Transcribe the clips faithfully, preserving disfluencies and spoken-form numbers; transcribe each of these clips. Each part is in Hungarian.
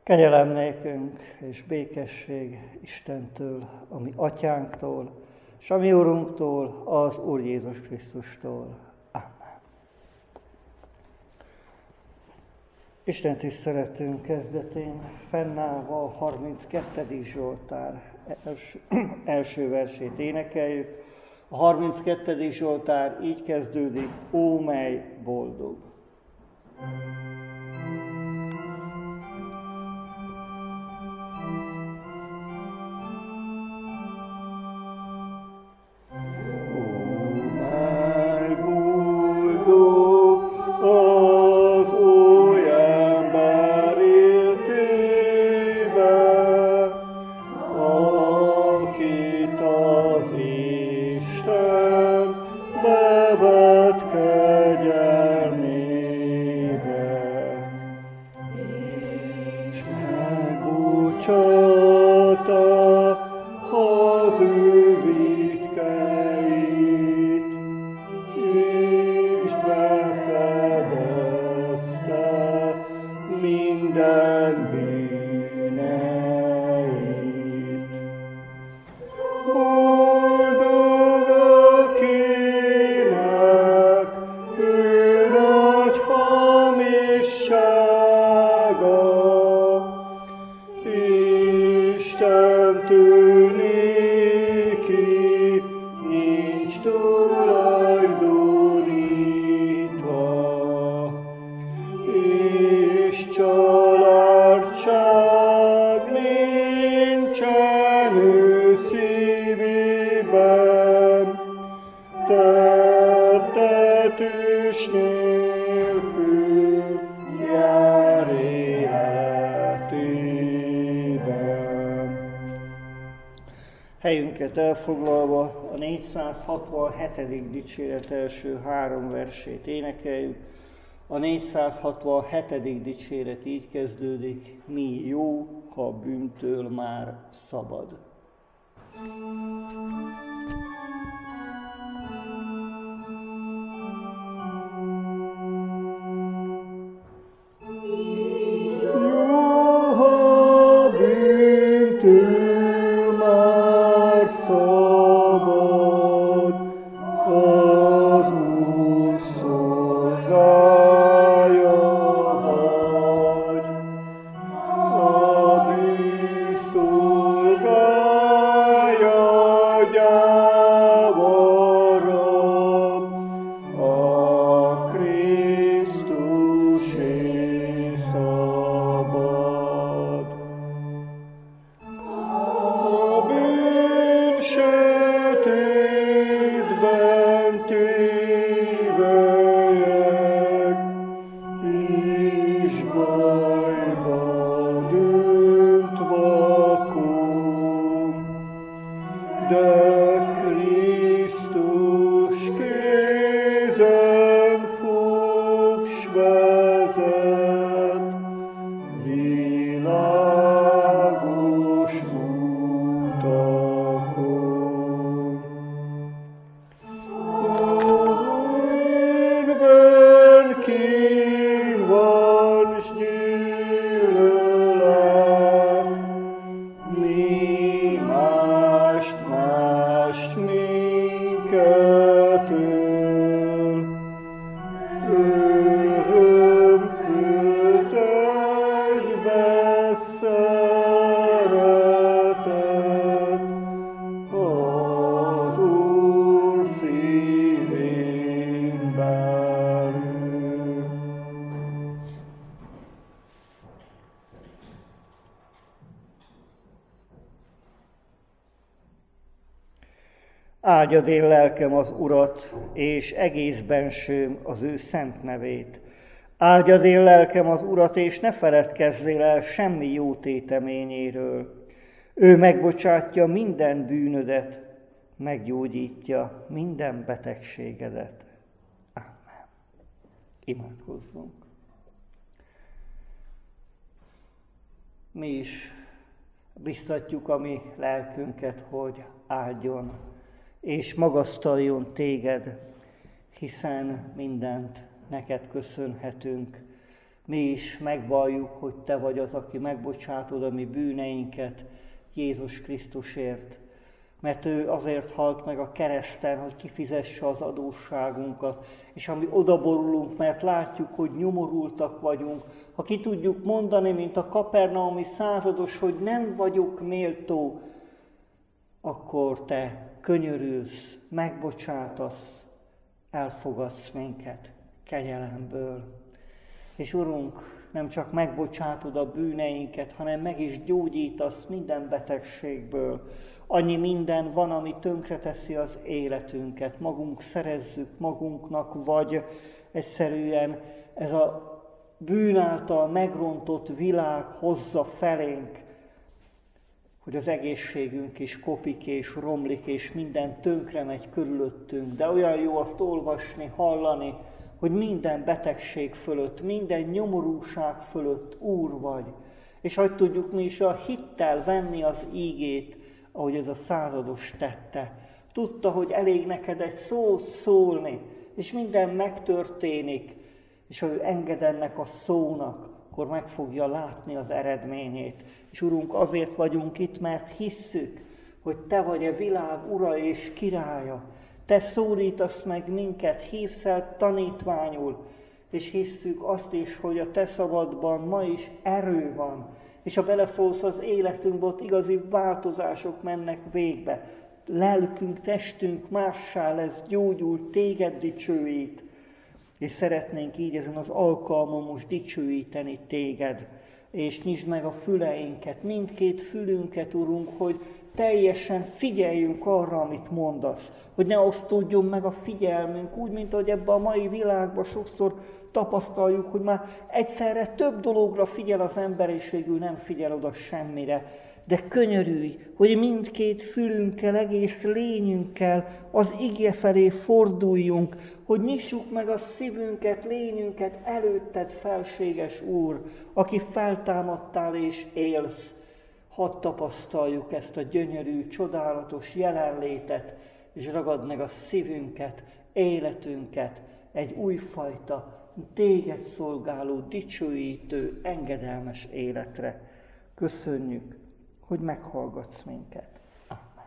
Kegyelem nékünk és békesség Istentől, a mi atyánktól, és a mi Urunktól, az Úr Jézus Krisztustól. Amen. Isten tiszteletünk kezdetén fennállva a harminckettedik Zsoltár első, első versét énekeljük. A harminckettedik Zsoltár így kezdődik: Ó, mely boldog! Helyünket elfoglalva a négyszázhatvanhetedik dicséret első három versét énekeljük. A négyszázhatvanhetedik dicséret így kezdődik: Mi jó, ha bűntől már szabad. Áldjad én lelkem az Urat, és egész bensőm az ő szent nevét. Áldjad én lelkem az Urat, és ne feledkezzél el semmi jó téteményéről. Ő megbocsátja minden bűnödet, meggyógyítja minden betegségedet. Amen. Imádkozzunk. Mi is biztatjuk a mi lelkünket, hogy áldjon és magasztaljon téged, hiszen mindent neked köszönhetünk, Mi is megvalljuk, hogy Te vagy az, aki megbocsátod a mi bűneinket Jézus Krisztusért. Mert ő azért halt meg a kereszten, hogy kifizesse az adósságunkat. És ami odaborulunk, mert látjuk, hogy nyomorultak vagyunk, ha ki tudjuk mondani, mint a kapernaumi százados, hogy nem vagyok méltó, akkor Te könyörülsz, megbocsátasz, elfogadsz minket kegyelemből. És Urunk, nem csak megbocsátod a bűneinket, hanem meg is gyógyítasz minden betegségből. Annyi minden van, ami tönkreteszi az életünket. Magunk szerezzük magunknak, vagy egyszerűen ez a bűn által megrontott világ hozza felénk, hogy az egészségünk is kopik és romlik, és minden tönkre megy körülöttünk. De olyan jó azt olvasni, hallani, hogy minden betegség fölött, minden nyomorúság fölött Úr vagy. És hogy tudjuk mi is a hittel venni az ígét, ahogy ez a százados tette. Tudta, hogy elég neked egy szót szólni, és minden megtörténik, és ha ő enged ennek a szónak, akkor meg fogja látni az eredményét. És Urunk, azért vagyunk itt, mert hisszük, hogy Te vagy a világ ura és királya. Te szólítasz meg minket, hívsz el tanítványul, és hisszük azt is, hogy a Te szabadban ma is erő van. És ha beleszólsz az életünkbe, ott igazi változások mennek végbe. Lelkünk, testünk mássá lesz, gyógyul, Téged dicsőít. És szeretnénk így ezen az alkalmon most dicsőíteni Téged. És nyisd meg a füleinket, mindkét fülünket, Urunk, hogy teljesen figyeljünk arra, amit mondasz. Hogy ne osztódjon meg a figyelmünk, úgy, mint ahogy ebben a mai világban sokszor tapasztaljuk, hogy már egyszerre több dologra figyel az ember, és végül nem figyel oda semmire. De könyörülj, hogy mindkét fülünkkel, egész lényünkkel az igje felé forduljunk, hogy nyissuk meg a szívünket, lényünket előtted, felséges Úr, aki feltámadtál és élsz. Hadd tapasztaljuk ezt a gyönyörű, csodálatos jelenlétet, és ragad meg a szívünket, életünket egy újfajta, Téged szolgáló, dicsőítő, engedelmes életre. Köszönjük, hogy meghallgatsz minket. Amen.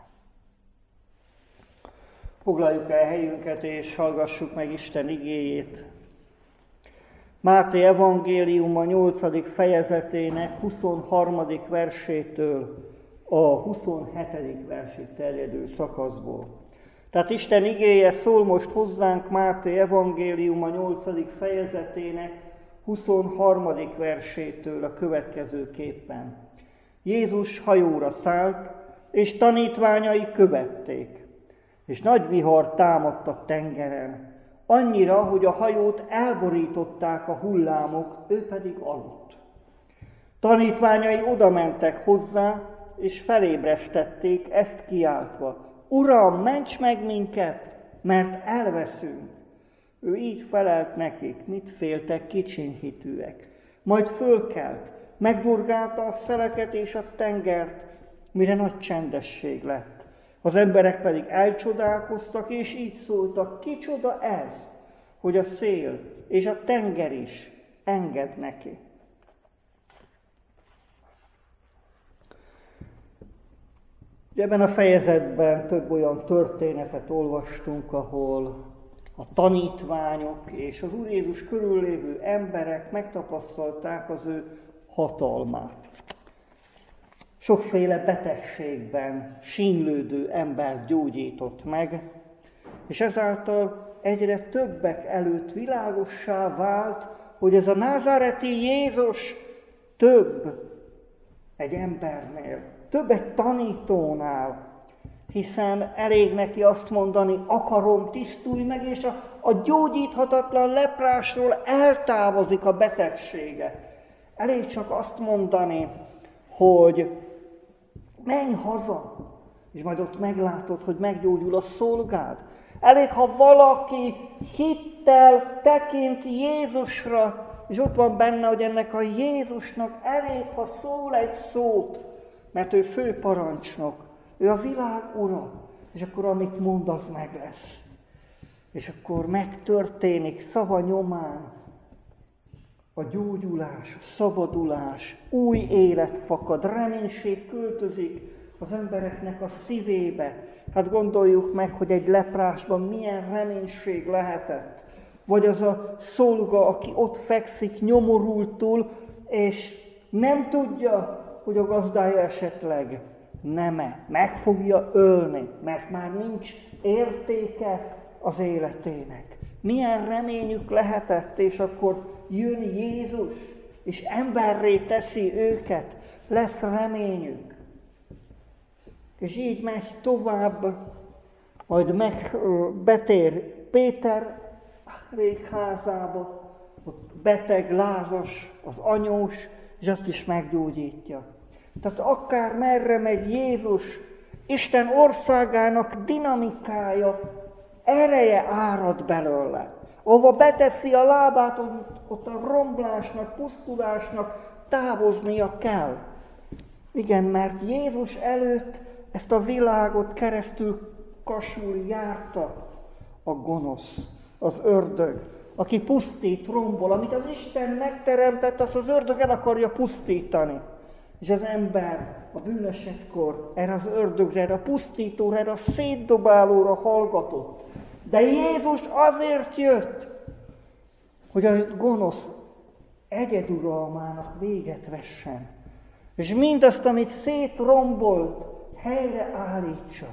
Foglaljuk el helyünket, és hallgassuk meg Isten igéjét. Máté evangéliuma nyolcadik fejezetének huszonharmadik versétől a huszonhetedik versig terjedő szakaszból. Tehát Isten igéje szól most hozzánk Máté evangéliuma nyolcadik fejezetének huszonharmadik versétől a következőképpen. Jézus hajóra szállt, és tanítványai követték, és nagy vihar támadt a tengeren, annyira, hogy a hajót elborították a hullámok, ő pedig aludt. Tanítványai odamentek hozzá, és felébresztették, ezt kiáltva: Uram, ments meg minket, mert elveszünk. Ő így felelt nekik: mit féltek, kicsiny hitűek. Majd fölkelt, megdurgálta a szeleket és a tengert, mire nagy csendesség lett. Az emberek pedig elcsodálkoztak, és így szóltak: kicsoda ez, hogy a szél és a tenger is enged neki. Ebben a fejezetben több olyan történetet olvastunk, ahol a tanítványok és az Úr Jézus körül lévő emberek megtapasztalták az ő hatalmát. Sokféle betegségben sínylődő embert gyógyított meg, és ezáltal egyre többek előtt világossá vált, hogy ez a názáreti Jézus több egy embernél, több egy tanítónál, hiszen elég neki azt mondani: akarom, tisztulj meg, és a, a gyógyíthatatlan leprásról eltávozik a betegsége. Elég csak azt mondani, hogy menj haza, és majd ott meglátod, hogy meggyógyul a szolgád. Elég, ha valaki hittel tekint Jézusra, és ott van benne, hogy ennek a Jézusnak elég, ha szól egy szót, mert ő főparancsnok, ő a világ ura, és akkor amit mond, az meg lesz. És akkor megtörténik szava nyomán. a gyógyulás, a szabadulás, új élet fakad, reménység költözik az embereknek a szívébe. Hát gondoljuk meg, hogy egy leprásban milyen reménység lehetett. Vagy az a szolga, aki ott fekszik nyomorultul, és nem tudja, hogy a gazdája esetleg nem-e, meg fogja ölni, mert már nincs értéke az életének. Milyen reményük lehetett, és akkor jön Jézus, és emberré teszi őket, lesz reményük. És így megy tovább, majd meg betér Péter régházába, ott beteg, lázas, az anyós, és azt is meggyógyítja. Tehát akár merre megy Jézus, Isten országának dinamikája, ereje árad belőle. Ahova beteszi a lábát, ott a romlásnak, pusztulásnak távoznia kell. Igen, mert Jézus előtt ezt a világot keresztül kasul járta a gonosz, az ördög, aki pusztít, rombol. Amit az Isten megteremtett, azt az ördög el akarja pusztítani. És az ember a bűnösekkor erre az ördögre, erre a pusztítóra, erre a szétdobálóra hallgatott. De Jézus azért jött, hogy a gonosz egyeduralmának véget vessen. És mindazt, amit szétrombolt, helyre állítsa.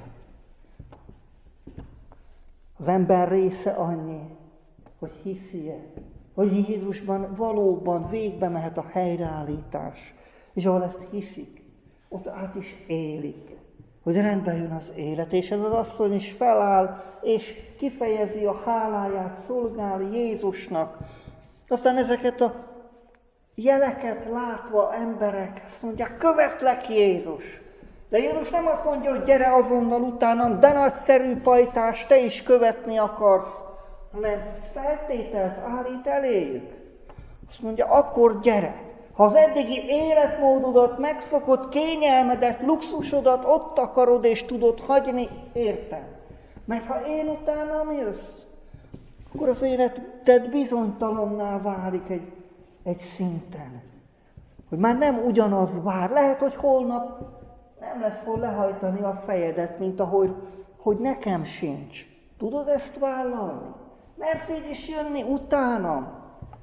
Az ember része annyi, hogy hiszi-e, hogy Jézusban valóban végbe mehet a helyreállítás. És ahol ezt hiszik, ott át is élik, hogy rendbe jön az élet. És ez az asszony is feláll, és kifejezi a háláját, szolgál Jézusnak. Aztán ezeket a jeleket látva emberek azt mondják, követlek Jézus. De Jézus nem azt mondja, hogy gyere azonnal utánam, de nagyszerű pajtás, te is követni akarsz, hanem feltételt állít eléjük. Azt mondja, akkor gyere. Ha az eddigi életmódodat, megszokott kényelmedet, luxusodat ott akarod és tudod hagyni, értem. Mert ha én utánam jössz, akkor az életed bizonytalanná válik egy, egy szinten. Hogy már nem ugyanaz vár. Lehet, hogy holnap nem lesz hol lehajtani a fejedet, mint ahogy hogy nekem sincs. Tudod ezt vállalni? Mersz így is jönni utánam.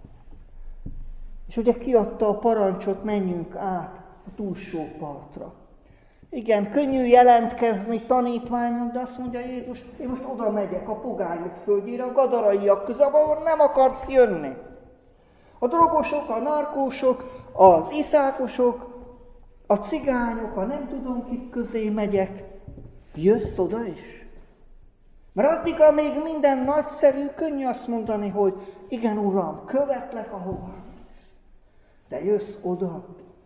És ugye kiadta a parancsot, menjünk át a túlsó partra. Igen, könnyű jelentkezni tanítványon, de azt mondja Jézus, én most oda megyek a pogányok földjére, a gadaraiak közé, ahol nem akarsz jönni. A drogosok, a narkósok, az iszákosok, a cigányok, a nem tudom kik közé megyek. Jössz oda is? Mert addig, amíg minden nagyszerű, könnyű azt mondani, hogy igen, Uram, követlek, ahova. De jössz oda,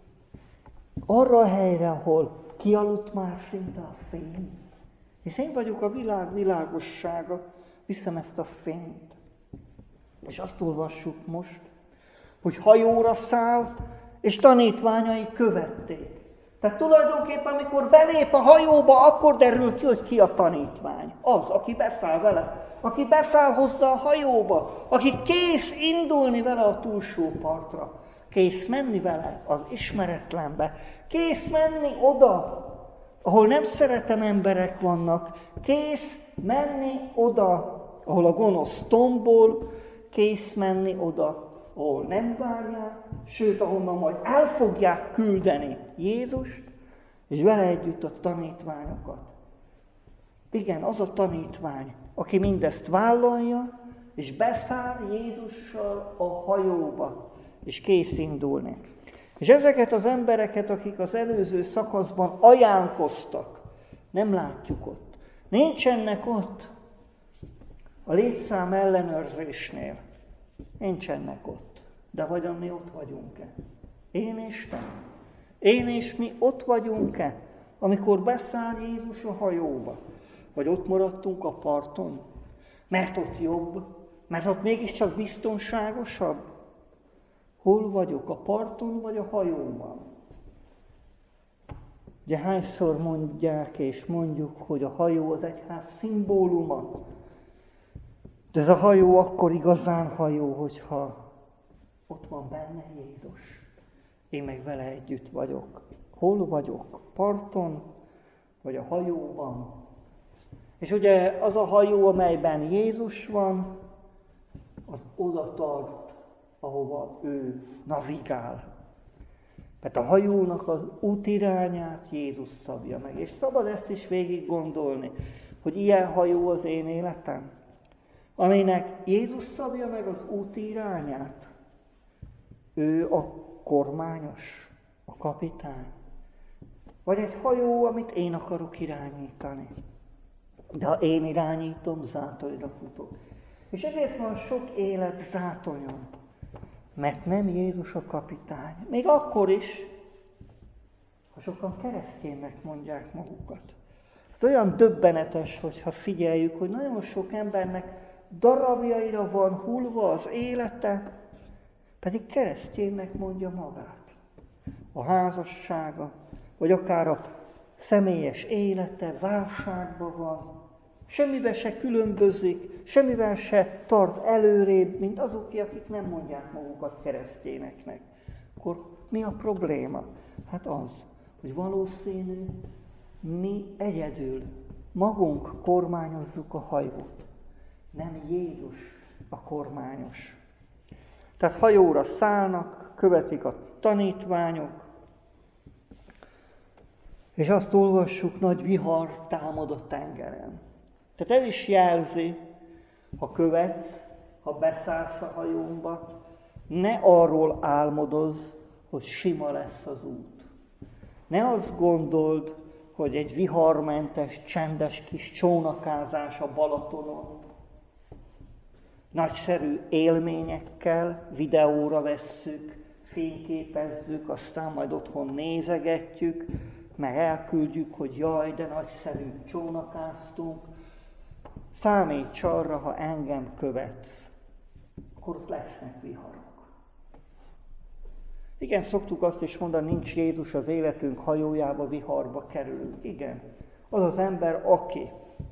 arra a helyre, ahol kialudt már szinte a fény. És én vagyok a világ világossága, viszem ezt a fényt. És azt olvassuk most, hogy hajóra szállt, és tanítványai követték. Tehát tulajdonképpen, amikor belép a hajóba, akkor derül ki, hogy ki a tanítvány. Az, aki beszáll vele, aki beszáll hozzá a hajóba, aki kész indulni vele a túlsó partra. Kész menni vele az ismeretlenbe. Kész menni oda, ahol nem szeretem emberek vannak. Kész menni oda, ahol a gonosz tombol. Kész menni oda, ahol nem várják, sőt, ahonnan majd el fogják küldeni Jézust, és vele együtt a tanítványokat. Igen, az a tanítvány, aki mindezt vállalja, és beszáll Jézussal a hajóba, és kész indulni. És ezeket az embereket, akik az előző szakaszban ajánlkoztak, nem látjuk ott. Nincsenek ott a létszám ellenőrzésnél. Nincsenek ott. De vajon mi ott vagyunk-e? Én és te? Én és mi ott vagyunk-e, amikor beszáll Jézus a hajóba? Vagy ott maradtunk a parton? Mert ott jobb? Mert ott mégiscsak biztonságosabb? Hol vagyok, a parton vagy a hajóban? Ugye hányszor mondják és mondjuk, hogy a hajó az egyház szimbóluma. De ez a hajó akkor igazán hajó, hogyha Ott van benne Jézus. Én meg vele együtt vagyok. Hol vagyok? Parton, vagy a hajóban? És ugye az a hajó, amelyben Jézus van, az oda tart, ahova ő navigál. Mert a hajónak az útirányát Jézus szabja meg. És szabad ezt is végig gondolni, hogy ilyen hajó az én életem, aminek Jézus szabja meg az útirányát. Ő a kormányos, a kapitány. Vagy egy hajó, amit én akarok irányítani. De ha én irányítom, zátonyra futok. És ezért van sok élet zátonyon. Mert nem Jézus a kapitány. Még akkor is, ha sokan kereszténynek mondják magukat. Ez olyan döbbenetes, hogyha figyeljük, hogy nagyon sok embernek darabjaira van hullva az élete, pedig kereszténynek mondja magát. A házassága, vagy akár a személyes élete válságban van, semmiben se különbözik, semmiben se tart előrébb, mint azok, akik nem mondják magukat keresztényeknek. Akkor mi a probléma? Hát az, hogy valószínű, mi egyedül magunk kormányozzuk a hajót. Nem Jézus a kormányos. Tehát hajóra szállnak, követik a tanítványok, és azt olvassuk, nagy vihar támad a tengeren. Tehát ez is jelzi, ha követsz, ha beszállsz a hajómba, ne arról álmodozz, hogy sima lesz az út. Ne azt gondold, hogy egy viharmentes, csendes kis csónakázás a Balatonon, nagyszerű élményekkel, videóra vesszük, fényképezzük, aztán majd otthon nézegetjük, meg elküldjük, hogy jaj, de nagyszerű csónakáztunk. Számíts arra, ha engem követsz, akkor ott lesznek viharok. Igen, szoktuk azt is mondani, nincs Jézus az életünk hajójába, viharba kerülünk. Igen, az az ember, aki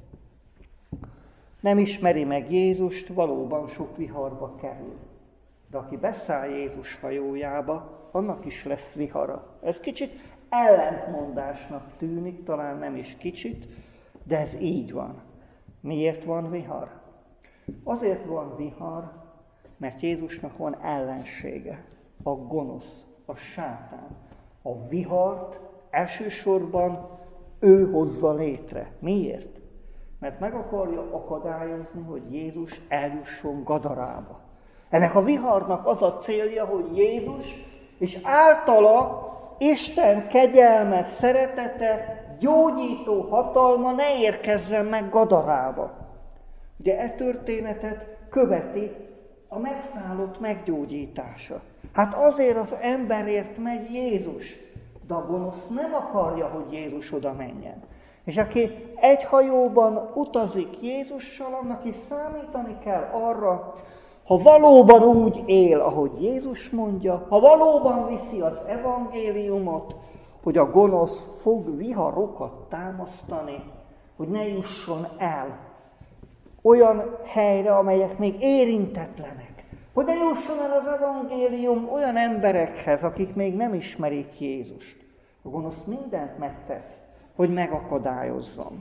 nem ismeri meg Jézust, valóban sok viharba kerül. De aki beszáll Jézus hajójába, annak is lesz vihara. Ez kicsit ellentmondásnak tűnik, talán nem is kicsit, de ez így van. Miért van vihar? Azért van vihar, mert Jézusnak van ellensége, a gonosz, a sátán. A vihart elsősorban ő hozza létre. Miért? Mert meg akarja akadályozni, hogy Jézus eljusson Gadarába. Ennek a viharnak az a célja, hogy Jézus és általa Isten kegyelme, szeretete, gyógyító hatalma ne érkezzen meg Gadarába. Ugye e történetet követi a megszállott meggyógyítása. Hát azért az emberért megy Jézus, de a gonosz nem akarja, hogy Jézus oda menjen. És aki egy hajóban utazik Jézussal, annak is számítani kell arra, ha valóban úgy él, ahogy Jézus mondja, ha valóban viszi az evangéliumot, hogy a gonosz fog viharokat támasztani, hogy ne jusson el olyan helyre, amelyek még érintetlenek. Hogy ne jusson el az evangélium olyan emberekhez, akik még nem ismerik Jézust. A gonosz mindent megtesz, hogy megakadályozzon.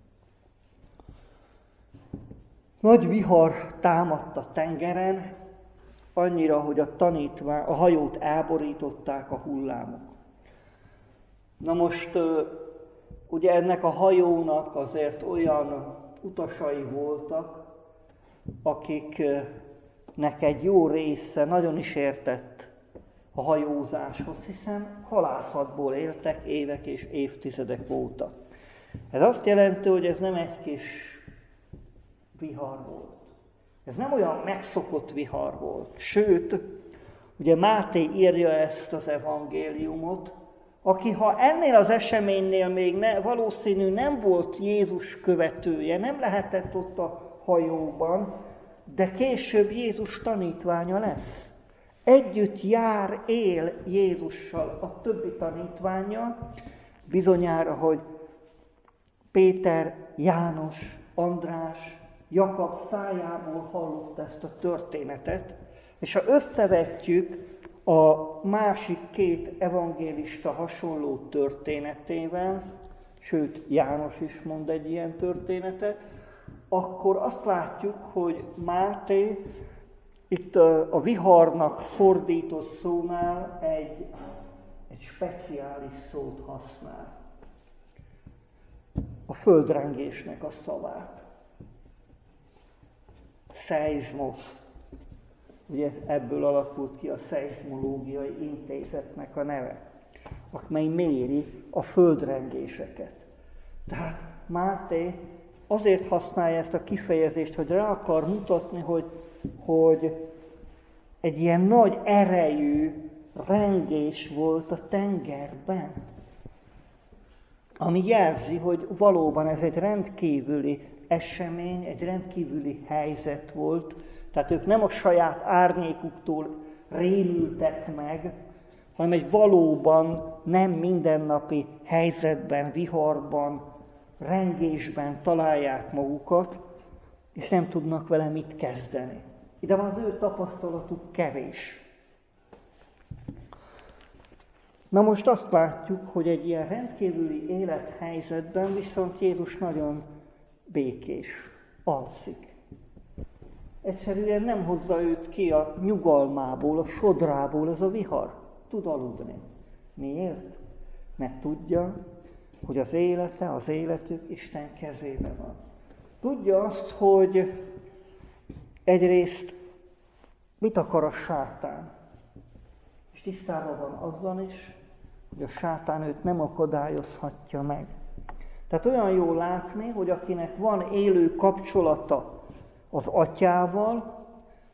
Nagy vihar támadt a tengeren, annyira, hogy a tanítvány, a hajót elborították a hullámok. Na most, ugye ennek a hajónak azért olyan utasai voltak, akiknek egy jó része nagyon is értett a hajózáshoz, hiszen halászatból éltek évek és évtizedek óta. Ez azt jelenti, hogy ez nem egy kis vihar volt. Ez nem olyan megszokott vihar volt. Sőt, ugye Máté írja ezt az evangéliumot, aki ha ennél az eseménynél még ne, valószínű nem volt Jézus követője, nem lehetett ott a hajóban, de később Jézus tanítványa lesz. Együtt jár, él Jézussal a többi tanítvánnyal, bizonyára, hogy Péter, János, András, Jakab szájából hallott ezt a történetet, És ha összevetjük a másik két evangélista hasonló történetével, sőt János is mond egy ilyen történetet, akkor azt látjuk, hogy Máté itt a, a viharnak fordított szónál egy, egy speciális szót használ. A földrengésnek a szavát. Szeizmosz. Ugye ebből alakult ki a Szeizmológiai Intézetnek a neve, amely méri a földrengéseket. Tehát Máté azért használja ezt a kifejezést, hogy rá akar mutatni, hogy, hogy egy ilyen nagy erejű rengés volt a tengerben, ami jelzi, hogy valóban ez egy rendkívüli esemény, egy rendkívüli helyzet volt, tehát ők nem a saját árnyékuktól rémültek meg, hanem egy valóban nem mindennapi helyzetben, viharban, rengésben találják magukat, és nem tudnak vele mit kezdeni. Ide van az ő tapasztalatuk kevés. Na most azt látjuk, hogy egy ilyen rendkívüli élethelyzetben viszont Jézus nagyon békés, alszik. Egyszerűen nem hozza őt ki a nyugalmából, a sodrából ez a vihar. Tud aludni. Miért? Mert tudja, hogy az élete, az életük Isten kezében van. Tudja azt, hogy egyrészt mit akar a sátán. És tisztában van azzal is, hogy a sátán őt nem akadályozhatja meg. Tehát olyan jó látni, hogy akinek van élő kapcsolata az atyával,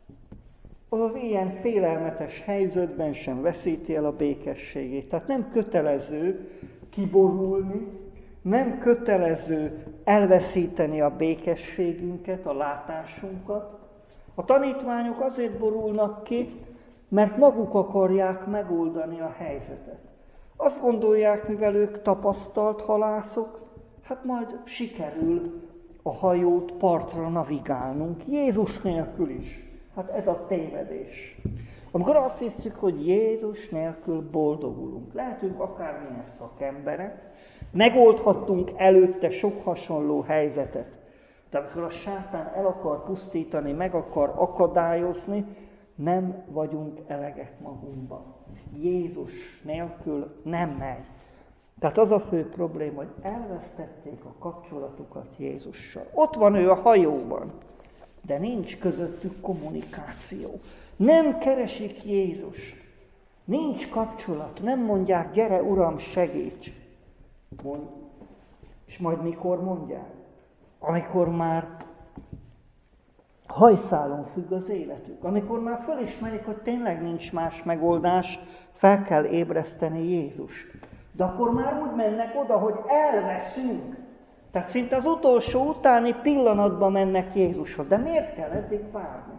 az az ilyen félelmetes helyzetben sem veszíti el a békességét. Tehát nem kötelező kiborulni, nem kötelező elveszíteni a békességünket, a látásunkat. A tanítványok azért borulnak ki, mert maguk akarják megoldani a helyzetet. Azt gondolják, mivel ők tapasztalt halászok, hát majd sikerül a hajót partra navigálnunk, Jézus nélkül is. Hát ez a tévedés. Amikor azt hiszük, hogy Jézus nélkül boldogulunk, lehetünk akármilyen szakemberek, megoldhattunk előtte sok hasonló helyzetet, de amikor a sátán el akar pusztítani, meg akar akadályozni, nem vagyunk elegek magunkban. Jézus nélkül nem megy. Tehát az a fő probléma, hogy elvesztették a kapcsolatukat Jézussal. Ott van ő a hajóban, de nincs közöttük kommunikáció. Nem keresik Jézust. Nincs kapcsolat. Nem mondják, gyere Uram, segíts. Mond, és majd mikor mondják? Amikor már hajszálon függ az életük. Amikor már fölismerik, hogy tényleg nincs más megoldás, fel kell ébreszteni Jézust. De akkor már úgy mennek oda, hogy elveszünk. Tehát szinte az utolsó utáni pillanatban mennek Jézushoz. De miért kell eddig várni?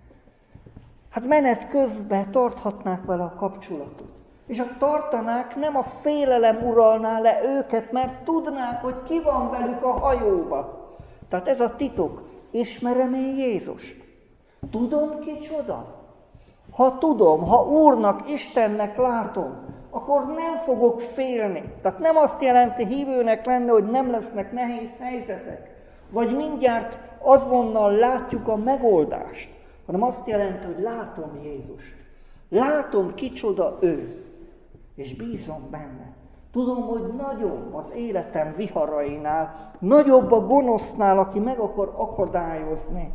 Hát menet közben tarthatnák vele a kapcsolatot. És ha tartanák, nem a félelem uralná le őket, mert tudnák, hogy ki van velük a hajóba. Tehát ez a titok. Ismerem én Jézust? Tudom kicsoda? Ha tudom, ha Úrnak, Istennek látom, akkor nem fogok félni. Tehát nem azt jelenti hívőnek lenni, hogy nem lesznek nehéz helyzetek, vagy mindjárt azonnal látjuk a megoldást, hanem azt jelenti, hogy látom Jézust. Látom, kicsoda ő, és bízom benne. Tudom, hogy nagyobb az életem viharainál, nagyobb a gonosznál, aki meg akar akadályozni.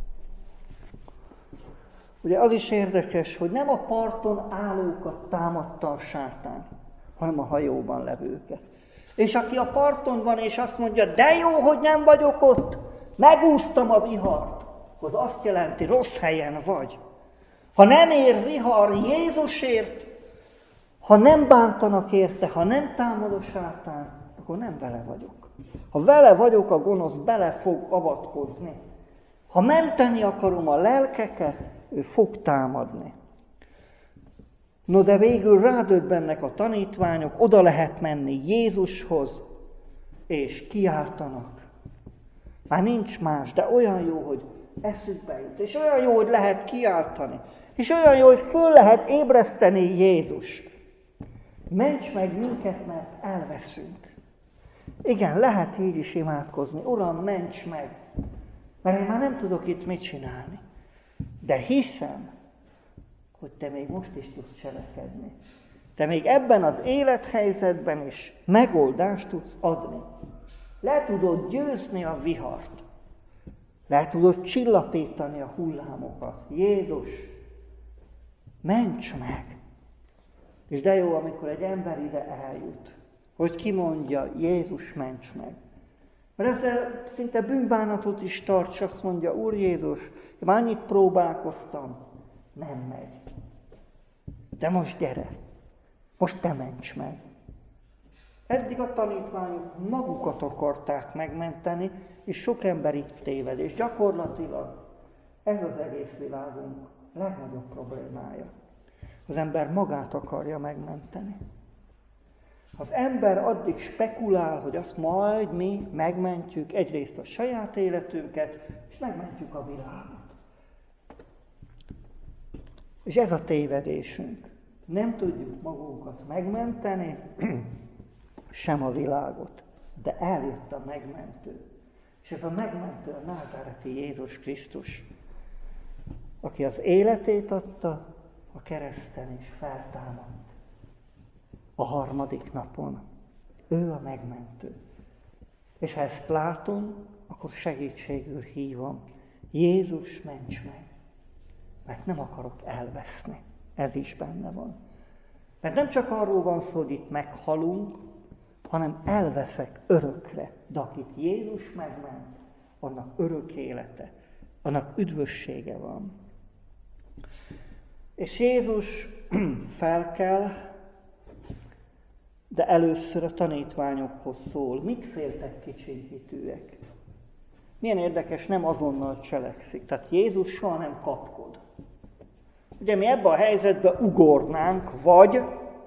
Ugye az is érdekes, hogy nem a parton állókat támadta a sátán, hanem a hajóban levőket. És aki a parton van, és azt mondja, de jó, hogy nem vagyok ott, megúsztam a vihart, az azt jelenti, rossz helyen vagy. Ha nem ér vihar Jézusért, ha nem bántanak érte, ha nem támad a sátán, akkor nem vele vagyok. Ha vele vagyok, a gonosz bele fog avatkozni. Ha menteni akarom a lelkeket, ő fog támadni. No, de végül rádöbbennek a tanítványok, oda lehet menni Jézushoz, és kiáltanak. Már nincs más, de olyan jó, hogy eszükbe jut, és olyan jó, hogy lehet kiáltani. És olyan jó, hogy föl lehet ébreszteni Jézust. Ments meg minket, mert elveszünk. Igen, lehet így is imádkozni. Uram, ments meg! Mert én már nem tudok itt mit csinálni. De hiszem, hogy te még most is tudsz cselekedni. Te még ebben az élethelyzetben is megoldást tudsz adni. Le tudod győzni a vihart. Le tudod csillapítani a hullámokat. Jézus, ments meg! És de jó, amikor egy ember ide eljut, hogy kimondja, Jézus, ments meg. Mert ezzel szinte bűnbánatot is tart, és azt mondja, Úr Jézus, én már annyit próbálkoztam, nem megy. De most gyere, most te ments meg. Eddig a tanítványok magukat akarták megmenteni, és sok ember itt téved, és gyakorlatilag ez az egész világunk legnagyobb problémája. Az ember magát akarja megmenteni. Az ember addig spekulál, hogy azt majd mi megmentjük egyrészt a saját életünket, és megmentjük a világot. És ez a tévedésünk. Nem tudjuk magunkat megmenteni, sem a világot. De eljött a megmentő. És ez a megmentő a názáreti Jézus Krisztus, aki az életét adta a kereszten is feltámadt. A harmadik napon. Ő a megmentő. És ha ezt látom, akkor segítségül hívom. Jézus, ments meg! Mert nem akarok elveszni. Ez is benne van. Mert nem csak arról van szó, hogy itt meghalunk, hanem elveszek örökre. De akit Jézus megment, annak örök élete, annak üdvössége van. És Jézus felkel, de először a tanítványokhoz szól. Mit féltek kicsinyhitűek? Milyen érdekes, nem azonnal cselekszik. Tehát Jézus soha nem kapkod. Ugye mi ebben a helyzetben ugornánk, vagy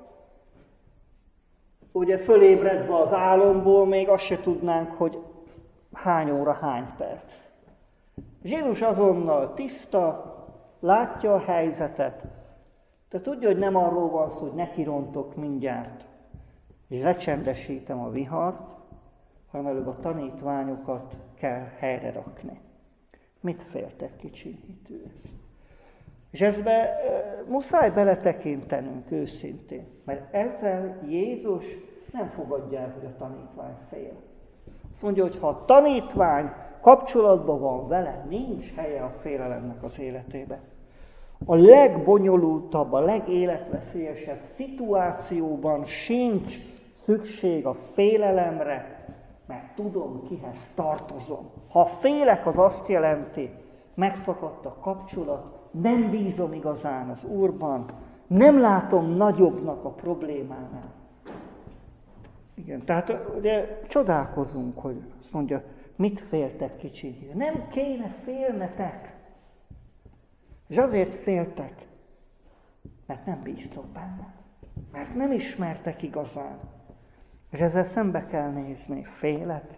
ugye fölébredve az álomból még azt se tudnánk, hogy hány óra, hány perc. És Jézus azonnal tiszta, látja a helyzetet, de tudja, hogy nem arról van szó, hogy nekirontok mindjárt, és lecsendesítem a vihart, hanem előbb a tanítványokat kell helyre rakni. Mit féltek kicsinyhitűek? És ezbe e, muszáj beletekintenünk őszintén, mert ezzel Jézus nem fogadja el, hogy a tanítvány fél. Azt mondja, hogy ha a tanítvány kapcsolatban van vele, nincs helye a félelemnek az életébe. A legbonyolultabb, a legéletveszélyesebb szituációban sincs szükség a félelemre, mert tudom, kihez tartozom. Ha félek, az azt jelenti, megszakadt a kapcsolat, nem bízom igazán az Úrban, nem látom nagyobbnak a problémánál. Igen, tehát ugye csodálkozunk, hogy azt mondja, mit féltek kicsit. Nem kéne félnetek. És azért féltek, mert nem bíztok benne. Mert nem ismertek igazán. És ezzel szembe kell nézni. Félek?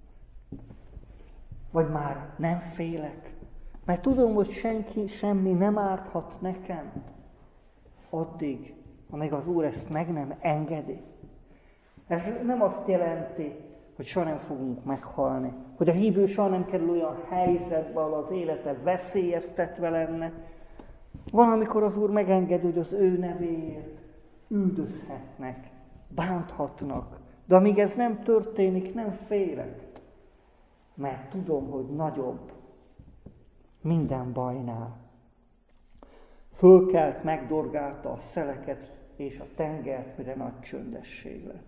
Vagy már nem félek? Mert tudom, hogy senki, semmi nem árthat nekem. Addig, amíg az Úr ezt meg nem engedi. Ez nem azt jelenti, hogy soha nem fogunk meghalni. Hogy a hívő soha nem kerül olyan helyzetbe, ahol az élete veszélyeztetve lenne. Van, amikor az Úr megengedi, hogy az ő nevéért üldözhetnek, bánthatnak. De amíg ez nem történik, nem félek. Mert tudom, hogy nagyobb minden bajnál. Fölkelt, megdorgálta a szeleket és a tengert, hogy nagy csöndesség lett.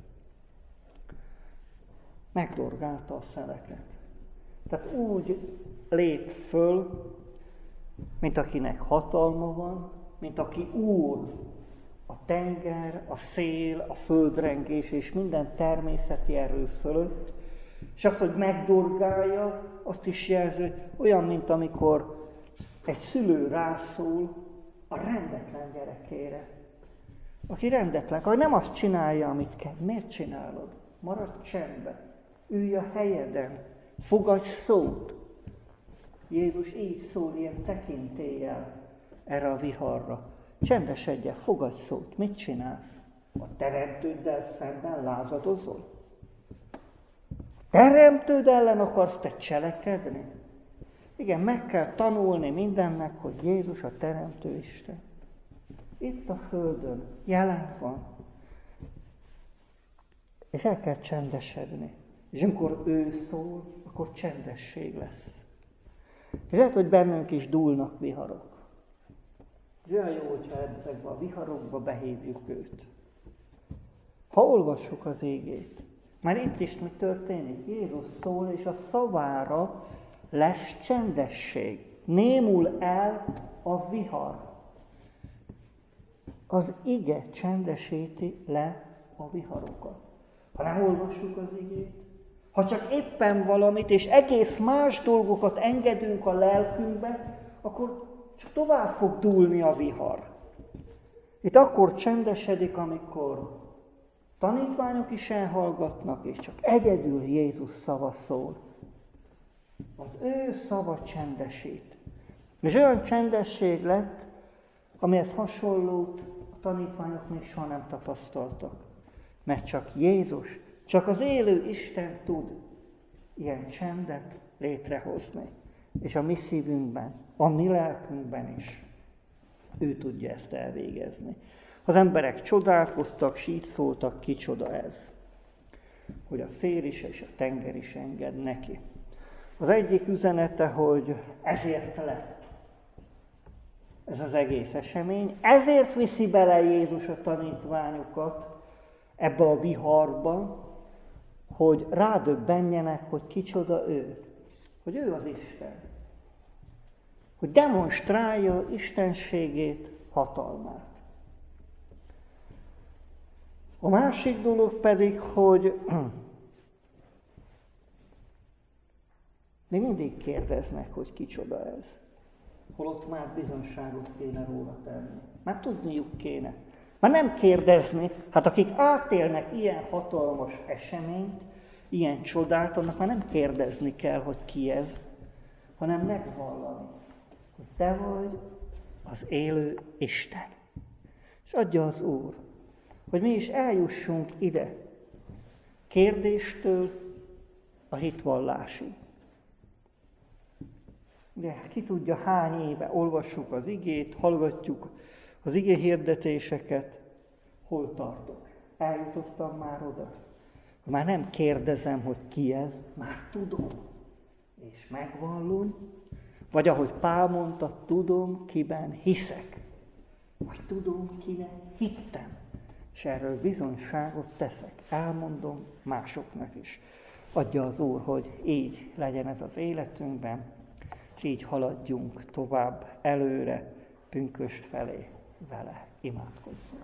Megdorgálta a szeleket. Tehát úgy lép föl, mint akinek hatalma van, mint aki úr a tenger, a szél, a földrengés és minden természeti erő fölött. És azt, hogy megdorgálja, azt is jelzi, olyan, mint amikor egy szülő rászól a rendetlen gyerekére. Aki rendetlen, aki nem azt csinálja, amit kell. Miért csinálod? Maradj csendben. Ülj a helyeden. Fogadj szót. Jézus így szól ilyen tekintéllyel. erre a viharra. Csendesedj, fogadj szót, mit csinálsz? A teremtőddel szemben lázadozol? Teremtőd ellen akarsz te cselekedni? Igen, meg kell tanulni mindennek, hogy Jézus a Teremtő Isten. Itt a Földön, jelen van. És el kell csendesedni. És amikor ő szól, akkor csendesség lesz. És lehet, hogy bennünk is dúlnak viharok. És olyan jó, hogyha ezekbe a viharokba behívjuk őt. Ha olvassuk az égét, mert itt is mi történik? Jézus szól, és a szavára lesz csendesség. Némul el a vihar. Az ige csendesíti le a viharokat. Ha nem olvassuk az igét, ha csak éppen valamit és egész más dolgokat engedünk a lelkünkbe, akkor csak tovább fog dúlni a vihar. Itt akkor csendesedik, amikor tanítványok is elhallgatnak, és csak egyedül Jézus szava szól. Az ő szava csendesít. És olyan csendesség lett, amihez hasonlót a tanítványok még soha nem tapasztaltak. Mert csak Jézus, csak az élő Isten tud ilyen csendet létrehozni. És a mi szívünkben, a mi lelkünkben is ő tudja ezt elvégezni. Az emberek csodálkoztak, s így szóltak, kicsoda ez, hogy a szél is és a tenger is enged neki. Az egyik üzenete, hogy ezért lett ez az egész esemény, ezért viszi bele Jézus a tanítványokat ebbe a viharba, hogy rádöbbenjenek, hogy kicsoda ő, hogy ő az Isten, hogy demonstrálja istenségét, hatalmát. A másik dolog pedig, hogy még mindig kérdeznek, hogy kicsoda ez. Holott már bizonságot kéne róla tenni. Már tudniuk kéne. Már nem kérdezni, hát akik átélnek ilyen hatalmas eseményt, ilyen csodát, annak már nem kérdezni kell, hogy ki ez, hanem megvallani, hogy te vagy az élő Isten. És adja az Úr, hogy mi is eljussunk ide, kérdéstől a hitvallásig. De ki tudja, hány éve olvassuk az igét, hallgatjuk az ige hirdetéseket, hol tartok? Eljutottam már oda. Már nem kérdezem, hogy ki ez, már tudom, és megvallom, vagy ahogy Pál mondta, tudom, kiben hiszek, vagy tudom, kinek hittem, és erről bizonyságot teszek, elmondom másoknak is. Adja az Úr, hogy így legyen ez az életünkben, és így haladjunk tovább előre, pünkösd felé vele. Imádkozzunk.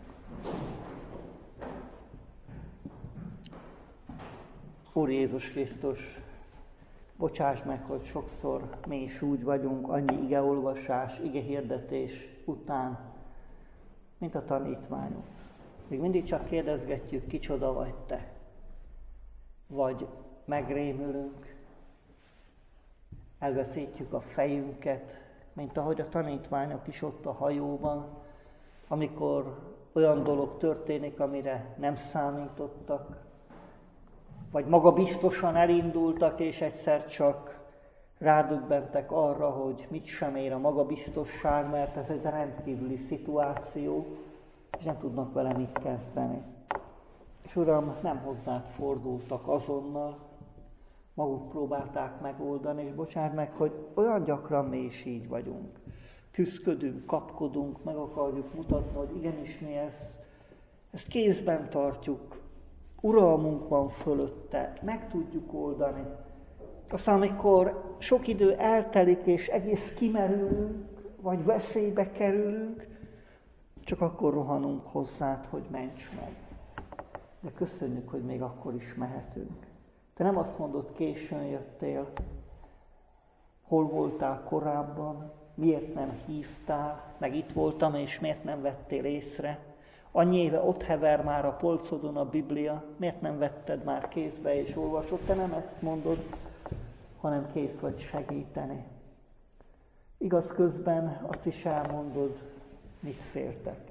Úr Jézus Krisztus, bocsáss meg, hogy sokszor mi is úgy vagyunk, annyi igeolvasás, igehirdetés után, mint a tanítványok. Még mindig csak kérdezgetjük, kicsoda vagy te. Vagy megrémülünk, elveszítjük a fejünket, mint ahogy a tanítványok is ott a hajóban, amikor olyan dolog történik, amire nem számítottak, vagy magabiztosan elindultak, és egyszer csak rádöbbentek arra, hogy mit sem ér a magabiztosság, mert ez egy rendkívüli szituáció, és nem tudnak vele mit kezdeni. És Uram, nem hozzád fordultak azonnal, maguk próbálták megoldani, és bocsánat meg, hogy olyan gyakran mi is így vagyunk. Küszködünk, kapkodunk, meg akarjuk mutatni, hogy igenis mi ezt, ezt kézben tartjuk, uralmunk van fölötte, meg tudjuk oldani. Aztán, amikor sok idő eltelik, és egész kimerülünk, vagy veszélybe kerülünk, csak akkor rohanunk hozzád, hogy ments meg. De köszönjük, hogy még akkor is mehetünk. Te nem azt mondod, későn jöttél, hol voltál korábban, miért nem hívtál, meg itt voltam, és miért nem vettél észre. Annyi éve ott hever már a polcodon a Biblia, miért nem vetted már kézbe és olvasod? Te nem ezt mondod, hanem kész vagy segíteni. Igaz, közben azt is elmondod, mit féltek.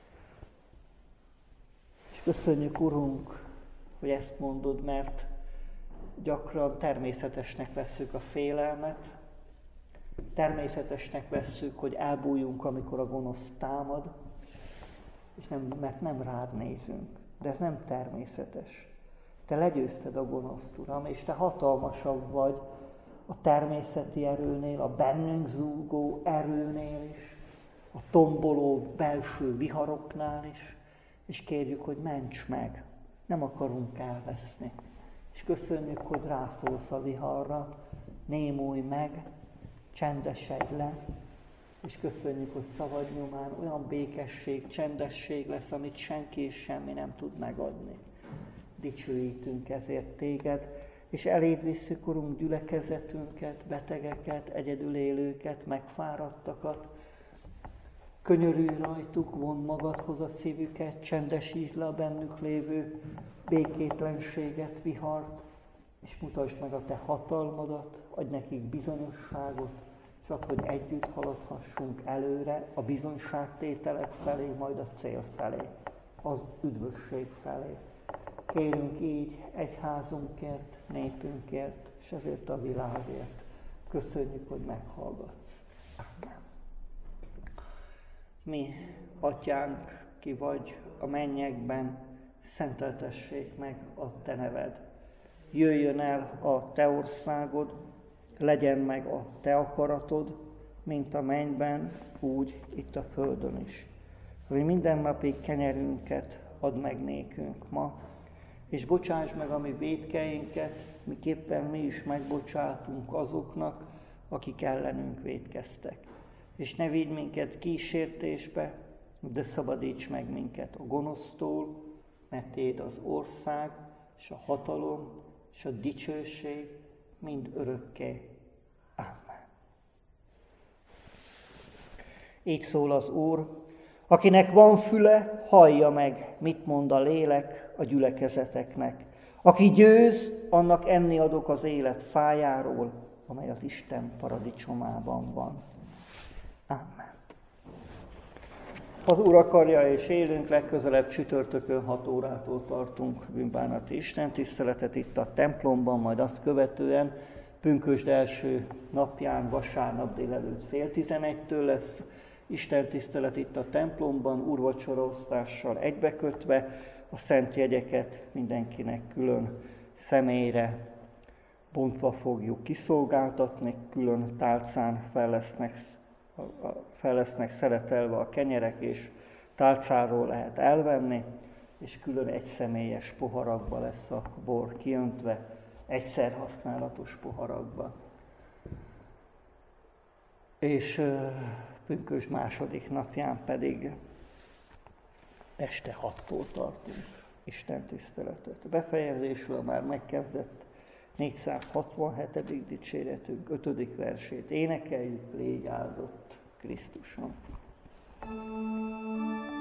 És köszönjük, Urunk, hogy ezt mondod, mert gyakran természetesnek vesszük a félelmet, természetesnek vesszük, hogy elbújjunk, amikor a gonosz támad, és nem, mert nem rád nézünk. De ez nem természetes. Te legyőzted a gonoszt, Uram, és Te hatalmasabb vagy a természeti erőnél, a bennünk zúgó erőnél is, a tomboló belső viharoknál is, és kérjük, hogy ments meg, nem akarunk elveszni. És köszönjük, hogy rászólsz a viharra, némulj meg, csendesedj le, és köszönjük, hogy szavad nyomán olyan békesség, csendesség lesz, amit senki és semmi nem tud megadni. Dicsőítünk ezért Téged, és eléd visszük, Urunk, gyülekezetünket, betegeket, egyedül élőket, megfáradtakat. Könyörülj rajtuk, vond magadhoz a szívüket, csendesítsd le a bennük lévő békétlenséget, vihart, és mutasd meg a Te hatalmadat, adj nekik bizonyosságot, csak hogy együtt haladhassunk előre a bizonyságtételek felé, majd a cél felé, az üdvösség felé. Kérünk így egyházunkért, népünkért, és ezért a világért. Köszönjük, hogy meghallgatsz. Amen. Mi, Atyánk, ki vagy a mennyekben, szenteltessék meg a Te neved. Jöjjön el a Te országod, legyen meg a Te akaratod, mint a mennyben, úgy itt a földön is. Hogy mindennapi kenyerünket add meg nékünk ma, és bocsáss meg a mi vétkeinket, miképpen mi is megbocsátunk azoknak, akik ellenünk vétkeztek. És ne vigy minket kísértésbe, de szabadíts meg minket a gonosztól, mert Téd az ország, és a hatalom, és a dicsőség mind örökké. Amen. Így szól az Úr, akinek van füle, hallja meg, mit mond a lélek a gyülekezeteknek. Aki győz, annak enni adok az élet fájáról, amely az Isten paradicsomában van. Amen. Az Úr akarja, és élünk, legközelebb csütörtökön hat órától tartunk bűnbánati istentiszteletet itt a templomban, majd azt követően pünkösd első napján, vasárnap délelőtt fél tizenegytől lesz istentisztelet itt a templomban, úrvacsoraosztással egybekötve, a szent jegyeket mindenkinek külön személyre bontva fogjuk kiszolgáltatni, külön tálcán fel lesznek, fel lesznek szeretelve a kenyerek, és tálcáról lehet elvenni, és külön egyszemélyes poharakba lesz a bor kiöntve, egyszer használatos poharakba. És pünkösd második napján pedig este hattól tartunk istentiszteletet. Befejezésről már megkezdett négyszázhatvanhetedik dicséretünk ötödik versét énekeljük, légy áldott Krisztuson.